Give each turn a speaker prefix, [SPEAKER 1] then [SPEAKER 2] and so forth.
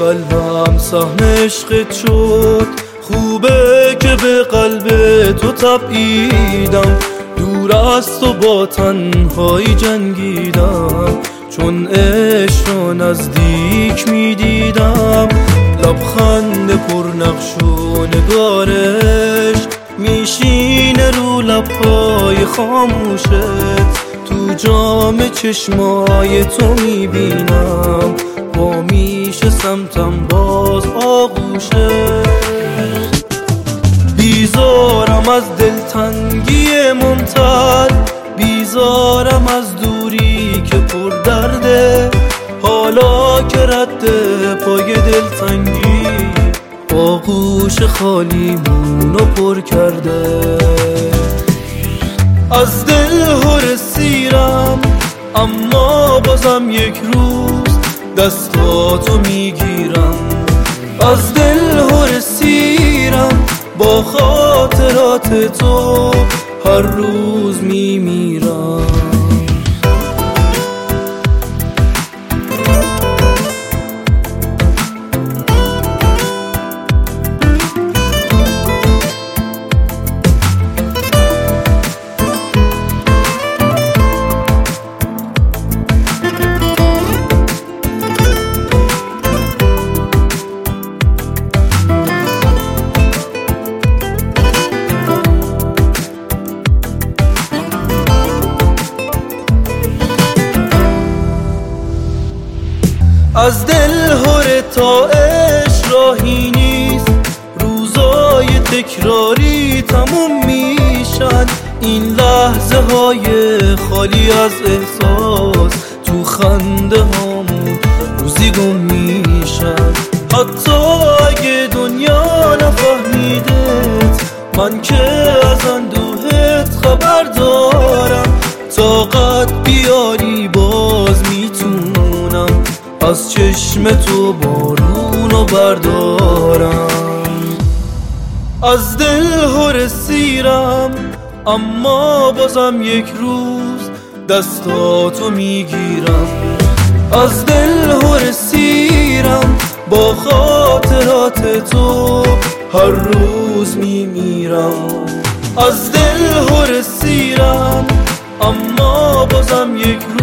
[SPEAKER 1] قلبم سهم عشقت شد. خوبه که به قلب تو تبعیدم، دور از تو با تنهایی جنگیدم. چون عشق را نزدیک میدیدم، لبخند پرنقش و نگارش میشینه رو لبهای خاموشت. تو جام چشمای تو میبینم، با میشه سمتم باز آغوشت. بیزارم از دلتنگی ممتد، بیزارم از دوری که پر درده. حالا که رد پای دلتنگی، آغوش خالیمونو پر کرده. از دل هر سیرم، اما بازم یک روز دستاتو میگیرم. از دل هر سیرم، با خاطرات تو هر روز میمیرم. از دل هر تا عشق راهی نیست، روزای تکراری تموم میشن. این لحظه های خالی از احساس، تو خنده هامون روزی گم میشن. حتی اگه دنیا نفهمیدت، من که از اندوهت خبر دارم. طاقت بیاری باز میتونم، از چشم تو بارونو بردارم. از دل هر سیرم، اما بازم یک روز دستاتو میگیرم. از دل هر سیرم، با خاطرات تو هر روز میمیرم. از دل هر سیرم، اما بازم یک